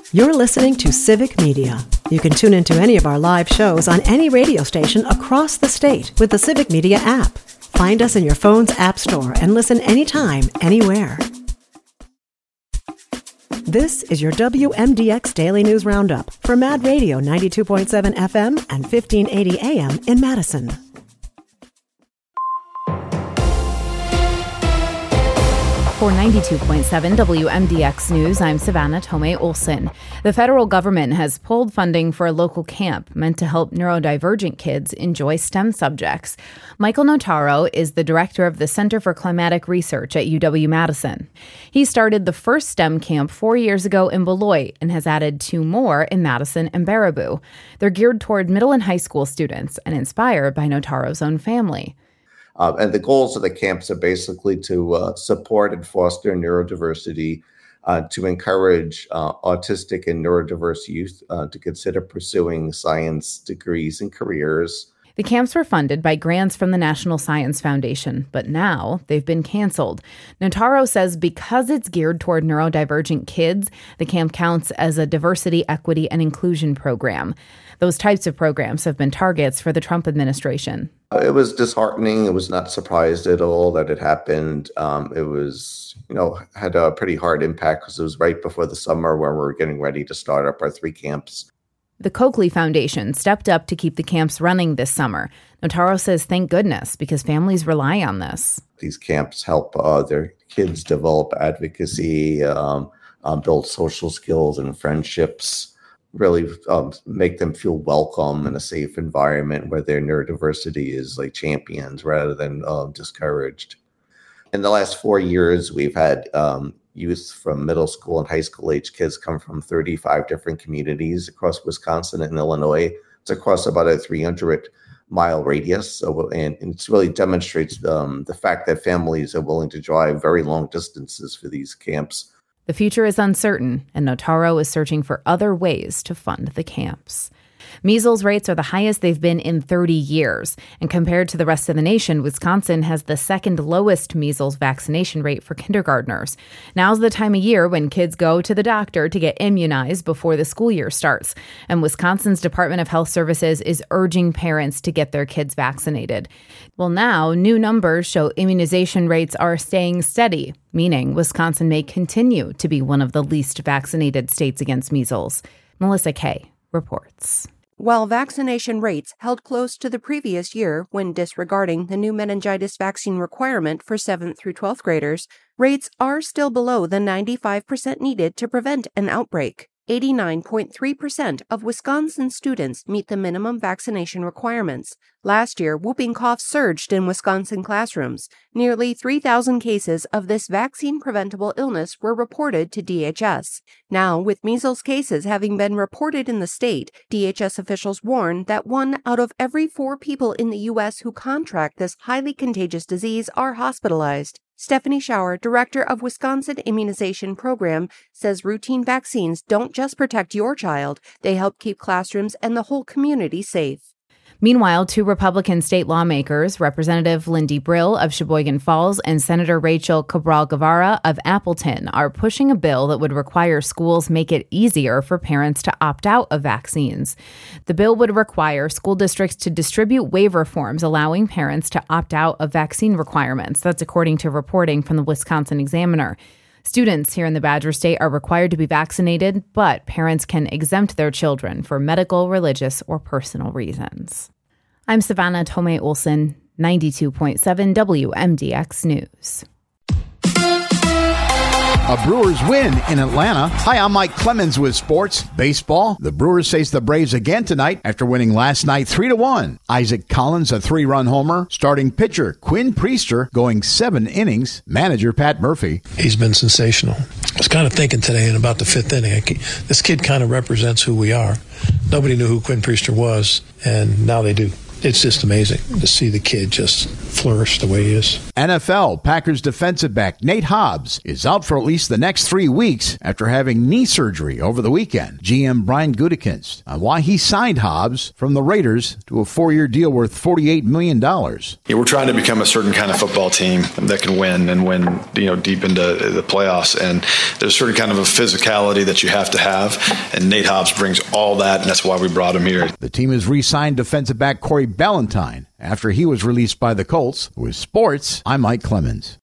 You're listening to Civic Media. You can tune into any of our live shows on any radio station across the state with the Civic Media app. Find us in your phone's app store and listen anytime, anywhere. This is your WMDX Daily News Roundup for Mad Radio 92.7 FM and 1580 AM in Madison. For 92.7 WMDX News, I'm Savannah Tomei Olson. The federal government has pulled funding for a local camp meant to help neurodivergent kids enjoy STEM subjects. Michael Notaro is the director of the Center for Climatic Research at UW-Madison. He started the first STEM camp 4 years ago in Beloit and has added 2 more in Madison and Baraboo. They're geared toward middle and high school students and inspired by Notaro's own family. And the goals of the camps are basically to support and foster neurodiversity, to encourage autistic and neurodiverse youth to consider pursuing science degrees and careers. The camps were funded by grants from the National Science Foundation, but now they've been canceled. Notaro says because it's geared toward neurodivergent kids, the camp counts as a diversity, equity, and inclusion program. Those types of programs have been targets for the Trump administration. It was disheartening. It was not surprised at all that it happened. It was, had a pretty hard impact because it was right before the summer where we were getting ready to start up our 3 camps. The Coakley Foundation stepped up to keep the camps running this summer. Notaro says thank goodness because families rely on this. These camps help their kids develop advocacy, build social skills and friendships, really make them feel welcome in a safe environment where their neurodiversity is like champions rather than discouraged. In the last 4 years, we've had youth from middle school and high school age kids come from 35 different communities across Wisconsin and Illinois. It's across about a 300-mile radius. And it really demonstrates the fact that families are willing to drive very long distances for these camps. The future is uncertain, and Notaro is searching for other ways to fund the camps. Measles rates are the highest they've been in 30 years, and compared to the rest of the nation, Wisconsin has the second lowest measles vaccination rate for kindergartners. Now's the time of year when kids go to the doctor to get immunized before the school year starts, and Wisconsin's Department of Health Services is urging parents to get their kids vaccinated. Well, now, new numbers show immunization rates are staying steady, meaning Wisconsin may continue to be one of the least vaccinated states against measles. Melissa Kay reports. While vaccination rates held close to the previous year when disregarding the new meningitis vaccine requirement for 7th through 12th graders, rates are still below the 95% needed to prevent an outbreak. 89.3% of Wisconsin students meet the minimum vaccination requirements. Last year, whooping cough surged in Wisconsin classrooms. Nearly 3,000 cases of this vaccine-preventable illness were reported to DHS. Now, with measles cases having been reported in the state, DHS officials warn that 1 out of every 4 people in the U.S. who contract this highly contagious disease are hospitalized. Stephanie Schauer, director of Wisconsin Immunization Program, says routine vaccines don't just protect your child, they help keep classrooms and the whole community safe. Meanwhile, 2 Republican state lawmakers, Representative Lindy Brill of Sheboygan Falls and Senator Rachel Cabral Guevara of Appleton, are pushing a bill that would require schools make it easier for parents to opt out of vaccines. The bill would require school districts to distribute waiver forms allowing parents to opt out of vaccine requirements. That's according to reporting from the Wisconsin Examiner. Students here in the Badger State are required to be vaccinated, but parents can exempt their children for medical, religious, or personal reasons. I'm Savannah Tomei Olson, 92.7 WMDX News. A Brewers win in Atlanta. Hi, I'm Mike Clemens with Sports Baseball. The Brewers face the Braves again tonight after winning last night 3-1. Isaac Collins, a 3-run homer. Starting pitcher Quinn Priester going 7 innings. Manager Pat Murphy. He's been sensational. I was kind of thinking today in about the 5th inning, this kid kind of represents who we are. Nobody knew who Quinn Priester was, and now they do. it's just amazing to see the kid just flourish the way he is. NFL Packers defensive back Nate Hobbs is out for at least the next 3 weeks after having knee surgery over the weekend. GM Brian Gutekunst on why he signed Hobbs from the Raiders to a 4-year deal worth $48 million. Yeah, we're trying to become a certain kind of football team that can win and win, deep into the playoffs. And there's certain kind of a physicality that you have to have. And Nate Hobbs brings all that, and that's why we brought him here. The team has re-signed defensive back Corey Ballantyne after he was released by the Colts. With sports, I'm Mike Clemens.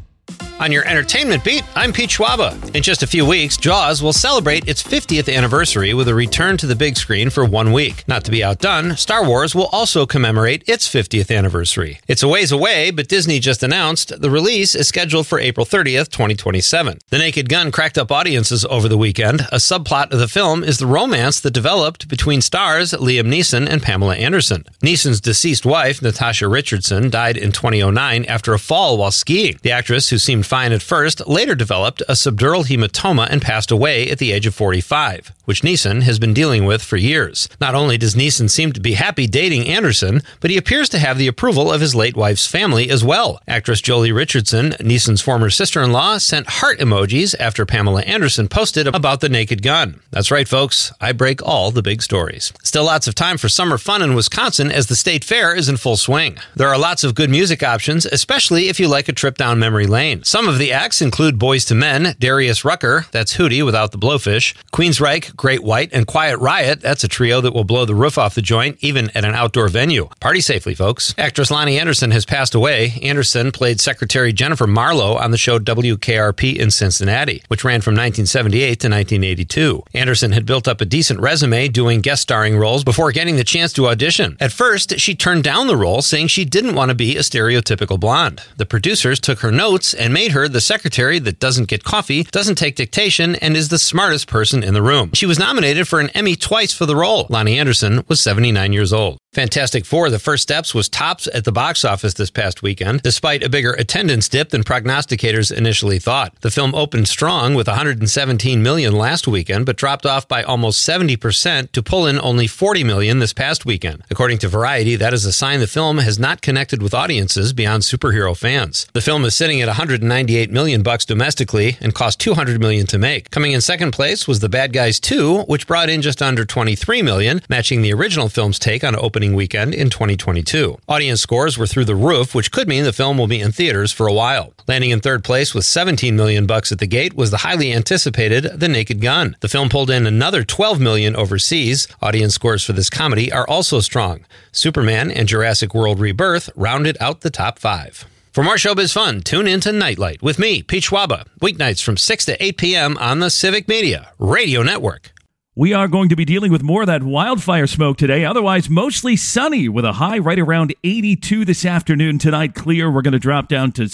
On your entertainment beat, I'm Pete Schwaba. In just a few weeks, Jaws will celebrate its 50th anniversary with a return to the big screen for 1 week. Not to be outdone, Star Wars will also commemorate its 50th anniversary. It's a ways away, but Disney just announced the release is scheduled for April 30th, 2027. The Naked Gun cracked up audiences over the weekend. A subplot of the film is the romance that developed between stars Liam Neeson and Pamela Anderson. Neeson's deceased wife, Natasha Richardson, died in 2009 after a fall while skiing. The actress, who seemed fine at first, later developed a subdural hematoma and passed away at the age of 45, which Neeson has been dealing with for years. Not only does Neeson seem to be happy dating Anderson, but he appears to have the approval of his late wife's family as well. Actress Jolie Richardson, Neeson's former sister-in-law, sent heart emojis after Pamela Anderson posted about the Naked Gun. That's right, folks. I break all the big stories. Still lots of time for summer fun in Wisconsin as the state fair is in full swing. There are lots of good music options, especially if you like a trip down memory lane. Some of the acts include Boyz II Men, Darius Rucker, that's Hootie without the blowfish, Queensryche, Great White, and Quiet Riot, that's a trio that will blow the roof off the joint even at an outdoor venue. Party safely, folks. Actress Lonnie Anderson has passed away. Anderson played Secretary Jennifer Marlowe on the show WKRP in Cincinnati, which ran from 1978 to 1982. Anderson had built up a decent resume doing guest starring roles before getting the chance to audition. At first, she turned down the role, saying she didn't want to be a stereotypical blonde. The producers took her notes and made her the secretary that doesn't get coffee, doesn't take dictation, and is the smartest person in the room. She was nominated for an Emmy twice for the role. Lonnie Anderson was 79 years old. Fantastic Four: The First Steps was tops at the box office this past weekend, despite a bigger attendance dip than prognosticators initially thought. The film opened strong with $117 million last weekend, but dropped off by almost 70% to pull in only $40 million this past weekend. According to Variety, that is a sign the film has not connected with audiences beyond superhero fans. The film is sitting at $198 million domestically and cost $200 million to make. Coming in second place was The Bad Guys 2, which brought in just under $23 million, matching the original film's take on opening weekend in 2022. Audience scores were through the roof, which could mean the film will be in theaters for a while. Landing in third place with $17 million at the gate was the highly anticipated The Naked Gun. The film pulled in another $12 million overseas. Audience scores for this comedy are also strong. Superman and Jurassic World Rebirth rounded out the top 5. For more showbiz fun, tune in to Nightlight with me, Pete Schwaba, weeknights from 6 to 8 p.m. on the Civic Media Radio Network. We are going to be dealing with more of that wildfire smoke today. Otherwise, mostly sunny with a high right around 82 this afternoon. Tonight, clear. We're going to drop down to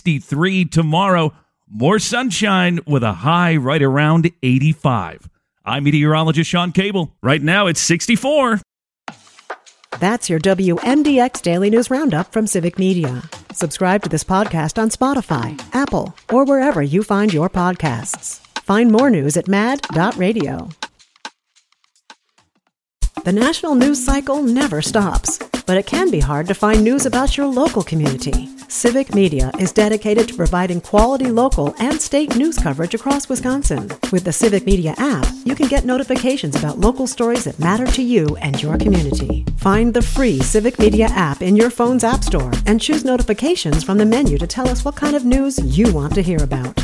63 tomorrow. More sunshine with a high right around 85. I'm meteorologist Sean Cable. Right now, it's 64. That's your WMDX Daily News Roundup from Civic Media. Subscribe to this podcast on Spotify, Apple, or wherever you find your podcasts. Find more news at mad.radio. The national news cycle never stops, but it can be hard to find news about your local community. Civic Media is dedicated to providing quality local and state news coverage across Wisconsin. With the Civic Media app, you can get notifications about local stories that matter to you and your community. Find the free Civic Media app in your phone's app store and choose notifications from the menu to tell us what kind of news you want to hear about.